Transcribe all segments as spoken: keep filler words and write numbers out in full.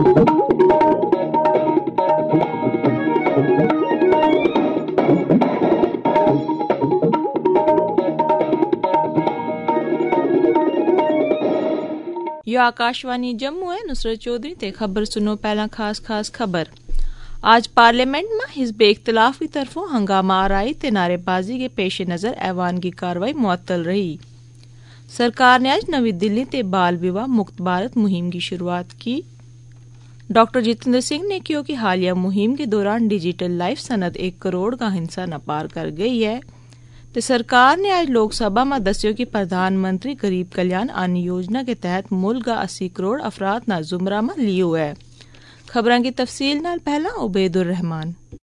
یہ آکاشوانی جموں ہے. نصرت چودھری تے خبر سنو. پہلا خاص خاص خبر. آج پارلیمنٹ میں حزب اختلاف کی طرفوں ہنگامہ آرائی تے نعرے بازی کے پیش نظر ایوان کی کاروائی معطل رہی. سرکار نے آج نوی دلی تے بال وواہ مکت بھارت مہم کی شروعات کی. ڈاکٹر جتیندر سنگھ نے کہا کہ حالیہ مہم کے دوران ڈیجیٹل لائف صنعت ایک کروڑ کا ہنسا نہ پار کر گئی ہے. تے سرکار نے آج لوک سبھا میں دسیو کہ پردھان منتری غریب کلیان ان یوجنا کے تحت ملک کا اسی کروڑ افراد نہ زمرہ میں لیو ہے. خبراں کی تفصیل نال پہلا عبید الرحمان.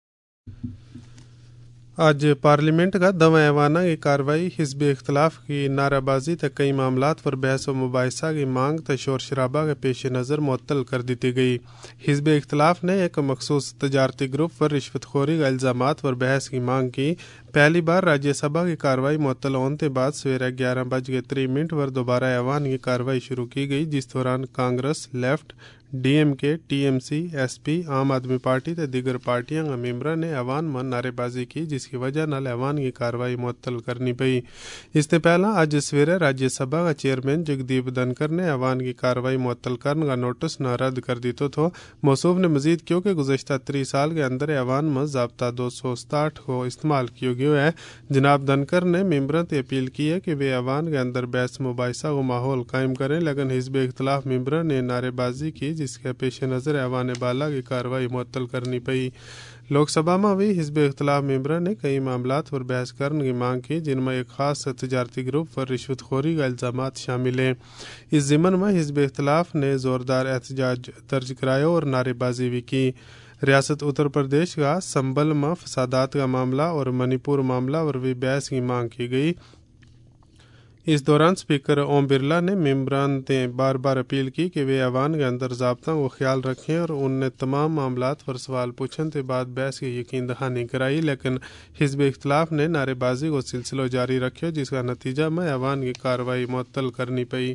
آج پارلیمنٹ کا دواں ایوانہ کی کاروائی حزب اختلاف کی نعرہ بازی تک کئی معاملات پر بحث و مباحثہ کی مانگ تے شور شرابہ کے پیش نظر معطل کر دی گئی. حزب اختلاف نے ایک مخصوص تجارتی گروپ پر رشوت خوری کا الزامات پر بحث کی مانگ کی. پہلی بار راجیہ سبھا کی کاروائی معطل ہونے کے بعد سویرے گیارہ بج کے تری منٹ پر دوبارہ ایوان کی کاروائی شروع کی گئی، جس دوران Congress, left, D M K, T M C, S P, Aam Aadmi party تے دیگر پارٹیاں کے ممبران نے ایوان میں نعرے بازی کی، جس کی وجہ نال ایوان کی کاروائی معطل کرنی پئی. اس سے پہلا اج سویرے راجیہ سبھا کا چیئرمین جگدیپ دھنکر نے ایوان کی کاروائی معطل کرنے کا نوٹس نہ رد کر دیتا تھا. موصوف نے مزید کیوں کہ گزشتہ تری سال کے اندر ایوان میں ضابطہ دو سو ستاٹھ کو استعمال کیا گیا ہے. جناب دھنکر نے ممبران سے اپیل کی ہے کہ وہ ایوان کے اندر بحث مباحثہ کو ماحول قائم کریں، لیکن حزب اختلاف ممبران نے نعرے بازی کی، جس کے پیش نظر ایوان بالا کی کاروائی معطل کرنی پئی. لوک سبھا میں بھی حزب اختلاف ممبران نے کئی معاملات پر بحث کرنے کی مانگ کی، جن میں ایک خاص تجارتی گروپ پر رشوت خوری کا الزامات شامل ہیں. اس ضمن میں حزب اختلاف نے زوردار احتجاج درج کرایا اور نعرے بازی بھی کی. ریاست اتر پردیش کا سنبل میں فسادات کا معاملہ اور منی پور معاملہ پر بھی بحث کی مانگ کی گئی. اس دوران اسپیکر اوم برلا نے ممبران سے بار بار اپیل کی کہ وہ ایوان کے اندر ضابطوں کو خیال رکھیں، اور ان نے تمام معاملات پر سوال پوچھنے کے بعد بحث کی یقین دہانی کرائی، لیکن حزب اختلاف نے نعرے بازی کو سلسلہ جاری رکھا، جس کا نتیجہ میں ایوان کی کاروائی معطل کرنی پئی.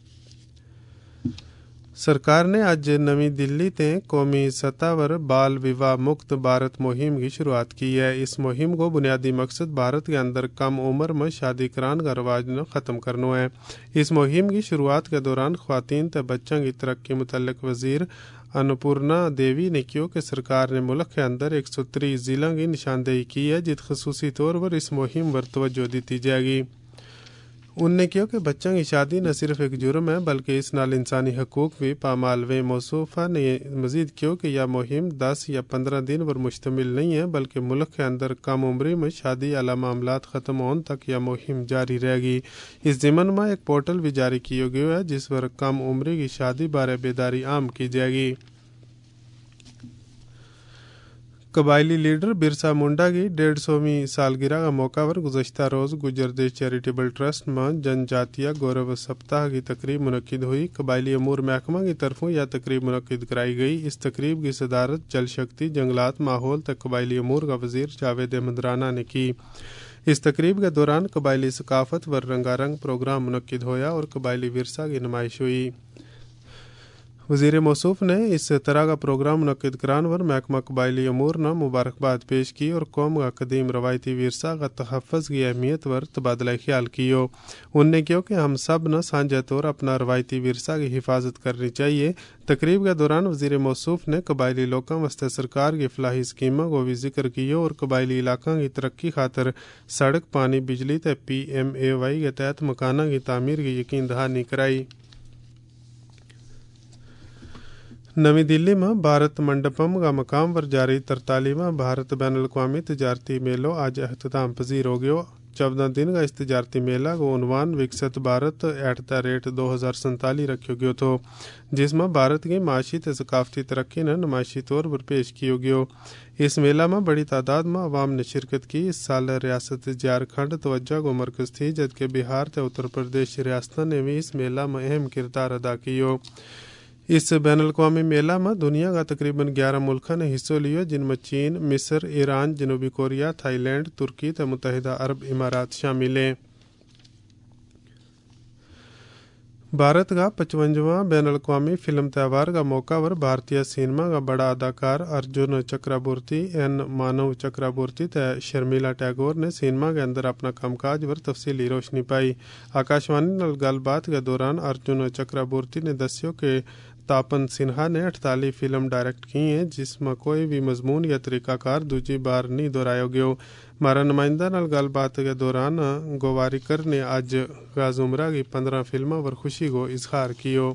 سرکار نے آج نوی دلی تے قومی سطح پر بال وواہ مکت بھارت مہم کی شروعات کی ہے. اس مہم کو بنیادی مقصد بھارت کے اندر کم عمر میں شادی کران کا رواج ختم کرنا ہے. اس مہم کی شروعات کے دوران خواتین تے بچوں کی ترقی متعلق وزیر انپورنا دیوی نے کہا کہ سرکار نے ملک کے اندر ایک سو تیس ضلعوں کی نشاندہی کی ہے، جت خصوصی طور پر اس مہم پر توجہ دیتی جائے گی. انہوں نے کہا کہ بچوں کی شادی نہ صرف ایک جرم ہے بلکہ اس نال انسانی حقوق بھی پامال ہوئے. موصوفہ نے مزید کہا کہ یہ مہم دس یا پندرہ دن پر مشتمل نہیں ہے، بلکہ ملک کے اندر کم عمری میں شادی والا معاملات ختم ہونے تک یہ مہم جاری رہے گی. اس ضمن میں ایک پورٹل بھی جاری کیا گیا ہے، جس پر کم عمری کی شادی بارے بیداری عام کی جائے گی. قبائلی لیڈر برسا منڈا کی ڈیڑھ سویں سالگرہ کا موقع پر گزشتہ روز گجر دیش چیریٹیبل ٹرسٹ میں جن جاتیہ گورو سپتاہ کی تقریب منعقد ہوئی. قبائلی امور محکمہ کی طرفوں یہ تقریب منعقد کرائی گئی. اس تقریب کی صدارت جل شکتی، جنگلات، ماحول تک قبائلی امور کا وزیر جاوید احمد رانا نے کی. اس تقریب کے دوران قبائلی ثقافت پر رنگا رنگ پروگرام منعقد ہویا اور قبائلی ورثہ کی نمائش ہوئی. وزیر موصوف نے اس طرح کا پروگرام منعقد کرانے پر محکمہ قبائلی امور نے مبارکباد پیش کی اور قوم کا قدیم روایتی ورثہ کا تحفظ کی اہمیت پر تبادلہ خیال کیا. انہوں نے کہا کہ ہم سب نے سانجھا طور اپنا روایتی ورثہ کی حفاظت کرنی چاہیے. تقریب کے دوران وزیر موصوف نے قبائلی لوگوں واسطے سرکار کی فلاحی اسکیموں کو بھی ذکر کیا اور قبائلی علاقوں کی ترقی خاطر سڑک، پانی، بجلی تے پی ایم اے وائی کے تحت مکانوں کی تعمیر کی یقین دہانی کرائی. نوی دلی میں بھارت منڈپم کا مقام پر جاری ترتالیواں بھارت بین الاقوامی تجارتی میلوں آج اختتام پذیر ہو گیا. چودہ دن کا اس تجارتی میلہ کو عنوان Viksit Bharat at the rate دو ہزار سنتالیس رکھا گیا تھا، جس میں بھارت کی معاشی تے ثقافتی ترقی نے نمائشی طور پر پیش کیا گیا. اس میلہ میں بڑی تعداد میں عوام نے شرکت کی. اس سال ریاست جھارکھنڈ توجہ کو مرکز تھی، جبکہ بہار تے اتر پردیش ریاستوں نے بھی اس میلہ میں اہم کردار ادا کیا. اس بین الاقوامی میلہ میں دنیا کا تقریباً گیارہ ملکوں نے حصہ لیا، جن میں چین، مصر، ایران، جنوبی کوریا، تھائی لینڈ، ترکی تے متحدہ عرب امارات شامل ہیں. भारत का पचवंजवां बैन अवी फिल्म त्यौहार का मौका पर भारतीय सिनेमा का बड़ा अदाकार अर्जुन चक्रवर्ती एन मानव चक्रवर्ती त शर्मिला टैगोर ने सिनेमा के अंदर अपना कामकाज पर तफसीली रोशनी पाई। आकाशवाणी नाल गलबात के दौरान अर्जुन चक्रवर्ती ने दस्यो कि तापन सिन्हा ने अड़तालीस फिल्म डायरेक्ट की हैं जिसमें कोई भी मजमून या तरीकाकार दूजी बार नहीं दोहराया गया। मारा नुमाइंदा नाल गलबात के दौरान गोवारिकर ने आज गाजुमरा की पंद्रह फिल्मों पर खुशी को इजहार किया।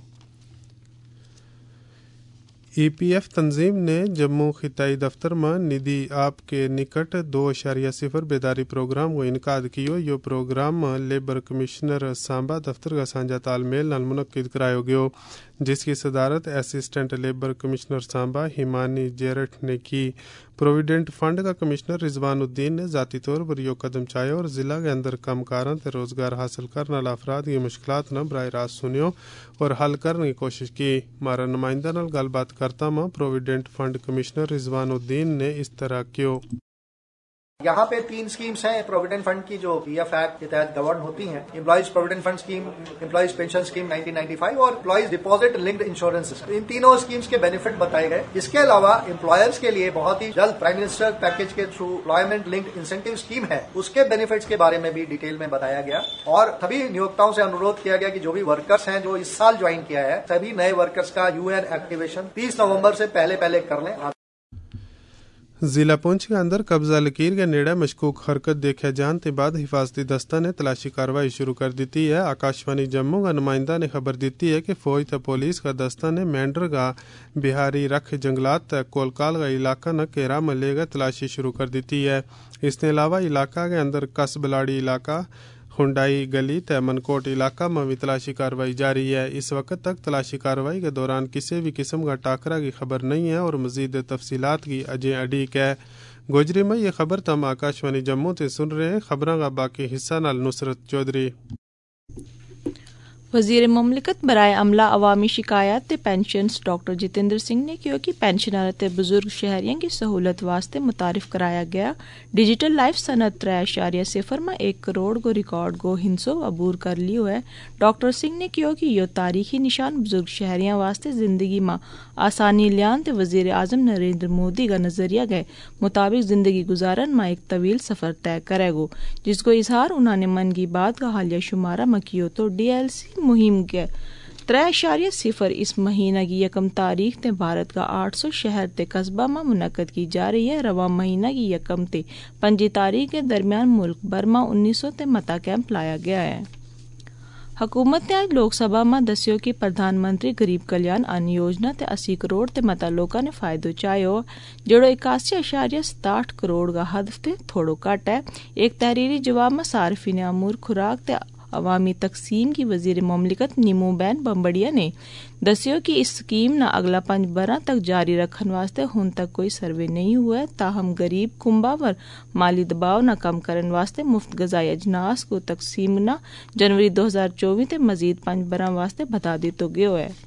ई पी एफ तंजीम ने जम्मू खिताई दफ्तर में निधि आप के निकट दो अशारिया सिफर बेदारी प्रोग्राम को इनकाद कियो। यो प्रोग्राम लेबर कमिश्नर सांबा दफ्तर का साझा तालमेल नाल मुनक्किद करायो गयो, जिसकी सदारत assistant labour commissioner Samba Himani Jerath ने की। प्रोविडेंट फंड का कमिश्नर रिजवानुद्दीन ने जाती तौर पर यो कदम चाहे और जिला के अंदर कमकारां ते रोजगार हासिल करने वाले अफराद की मुश्किलात न बराह रास्त सुनियो और हल करने की कोशिश की। मारा नुमाइंदा नाल गलबात करता में प्रोविडेंट फंड कमिश्नर रिजवानुद्दीन ने इस तरह क्यों यहाँ पे तीन स्कीम्स हैं प्रोविडेंट फंड की जो पी एफ एक्ट के तहत गवर्न होती हैं, employees provident fund scheme, employees pension scheme nineteen ninety five और employees deposit linked insurance system. इन तीनों स्कीम्स के बेनिफिट बताए गए। इसके अलावा एम्प्लॉयर्स के लिए बहुत ही जल्द प्राइम मिनिस्टर पैकेज के through employment linked incentive scheme है, उसके बेनिफिट्स के बारे में भी डिटेल में बताया गया और सभी नियोक्ताओं से अनुरोध किया गया कि जो भी वर्कर्स हैं जो इस साल ज्वाइन किया है, सभी नए वर्कर्स का यूएन एक्टिवेशन तीस नवम्बर से पहले पहले कर लें। जिला पुंछ के अंदर कब्जा लकीर के नेड़े मशकूक हरकत देखा जान के बाद हिफाजती दस्ता ने तलाशी कार्रवाई शुरू कर दी है। आकाशवाणी जम्मू का नुमाइंदा ने खबर दी है कि फौज व पुलिस का दस्ता ने मेंढर का बिहारी रख जंगलात कोलकाल का इलाका न केरा मले का तलाशी शुरू कर दी है। इसके अलावा इलाका के अंदर कसबलाड़ी इलाका हुंडाई गली तैमनकोट इलाका में भी तलाशी कार्रवाई जारी है। इस वक्त तक तलाशी कार्रवाई के दौरान किसी भी किस्म का टाकरा की खबर नहीं है और मजीद तफसीलात की अजय अड़ीक है। गोजरी में ये खबर तम आकाशवाणी जम्मू से सुन रहे हैं। खबरों का बाकी हिस्सा नाल नुसरत चौधरी। वजीर मुमलिकत बराए अमला अवामी शिकायत ते पेंशनस डॉक्टर जितेंद्र सिंह ने कहा कि पेंशनर ते बुजुर्ग शहरियों की सहूलत वास्ते मुतारिफ कराया गया डिजिटल लाइफ सनत त्रै अशारिया सिफर में एक करोड़ को रिकॉर्ड को हिंसो अबूर कर लियो है। डॉक्टर सिंह ने कहा कि यो तारीखी निशान बुजुर्ग शहरियों वास्ते जिंदगी में आसानी लियान ते वजीर आजम नरेंद्र मोदी का नजरिया गए मुताबिक जिंदगी गुजारन में एक तवील सफर तय करेगो, जिसको इजहार उन्होंने मन की बात का हालिया शुमारा में कियो। तो डी एल सी मुहिम के त्रै अशारिया सिफर इस महीना की यकम तारीख ते भारत का आठ सौ शहर ते कस्बा में मुनक्कद की जा रही है। रवा महीना की यकम ते पंजी तारीख के दरमियान मुल्क भर में उन्नीस सौ ते मता कैंप लाया गया है। हुकूमत ने आज लोकसभा में दस्यो कि प्रधानमंत्री गरीब कल्याण अन्न योजना ते अस्सी करोड़ ते मता लोगों ने फायदो चायो, जेड़ो इक्यासी अशारिया सताहठ करोड़ का हदफ ते थोड़ो घट है। एक तहरीरी जवाब में सार्फिन अमूर खुराक ते अवामी तकसीम की वजीर मुमलिकत नीमू बैन बम्बड़िया ने दस्यो कि इस स्कीम न अगला पांच बरह तक जारी रखने वास्ते हुन तक कोई सर्वे नहीं हुआ है। ताहम गरीब कुंबा पर माली दबाव न कम करने वास्ते मुफ्त गजाई अजनास को तकसीम न जनवरी दो हजार चौबीस ते मजीद पांच बरह वास्ते बता दी तो गयो है।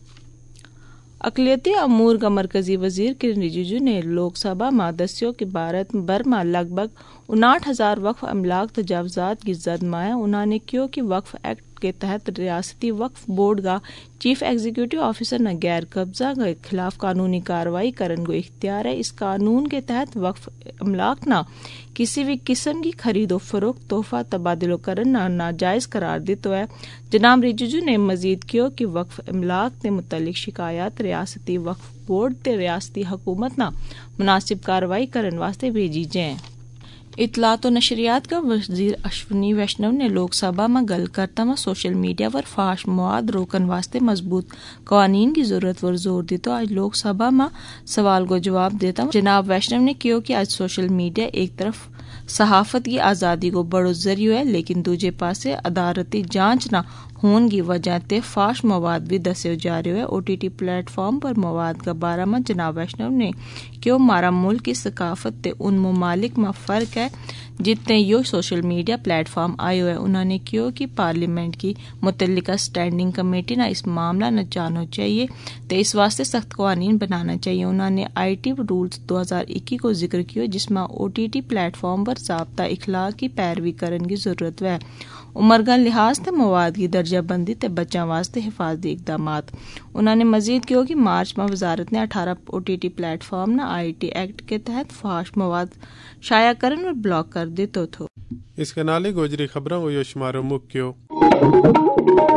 अकलियती अमूर का मरकजी वजीर किरण रिजिजू ने लोकसभा में दस्यो कि भारत भर में लगभग उनाठ हजार वक्फ अमलाक तजावजात की जद माया। उन्होंने क्यों कि वक्फ एक्ट के तहत रियासती वक्फ बोर्ड का चीफ एग्जीक्यूटिव ऑफिसर न गैर कब्जा के खिलाफ कानूनी कार्रवाई करने को इख्तियार है। इस कानून के तहत वक्फ अमलाक न किसी भी किस्म की खरीदो फरोख्त तोहफा तबादलो करना नाजायज करार दितो है। जनाब रिजिजू ने मजीद किया कि वक्फ अमलाक के मुतल्लिक शिकायत रियासती वक्फ बोर्ड ते रियासती हुकूमत न मुनासिब कार्रवाई करने वास्ते भेजी जाए। इतलात और नशरियात का वजीर अश्विनी वैष्णव ने लोकसभा में गल करता में सोशल मीडिया पर फाश मवाद रोकन वास्ते मजबूत कानून की जरूरत पर जोर दी। तो आज लोकसभा में सवाल को जवाब देता जनाब वैष्णव ने कहा कि आज सोशल मीडिया एक तरफ सहाफत की आज़ादी को बड़ो जरियो है, लेकिन दूजे पासे अदालती जांच न होने की वजह ते फाश मवाद भी दस्यो जा रहे है। ओ टी टी प्लेटफॉर्म पर मवाद का बारे में जनाब वैष्णव ने क्यों मारा मुल्क की सकाफत ते उन ममालिक में फर्क है جتنے یو سوشل میڈیا پلیٹ فارم آئے ہوئے انہوں نے کیوں کہ پارلیمنٹ کی متعلقہ اسٹینڈنگ کمیٹی نہ اس معاملہ نہ جاننا چاہیے تو اس واسطے سخت قوانین بنانا چاہیے. انہوں نے آئی ٹی رولز دو ہزار اکی کو ذکر کیا جس میں O T T platform پر ضابطہ اخلاق کی پیروی کرنے کی ضرورت ہے. عمرگاہ لحاظ تے مواد کی درجہ بندی تے بچوں واسطے حفاظتی اقدامات. انہوں نے مزید کیا کہ مارچ میں وزارت نے اٹھارہ O T T platform نہ آئی ٹی ایکٹ کے تحت فحش مواد شائع کرن اور بلاک کر دیتو تھو. اس کے نالے گوجری خبروں کو یہ شمارو مکیو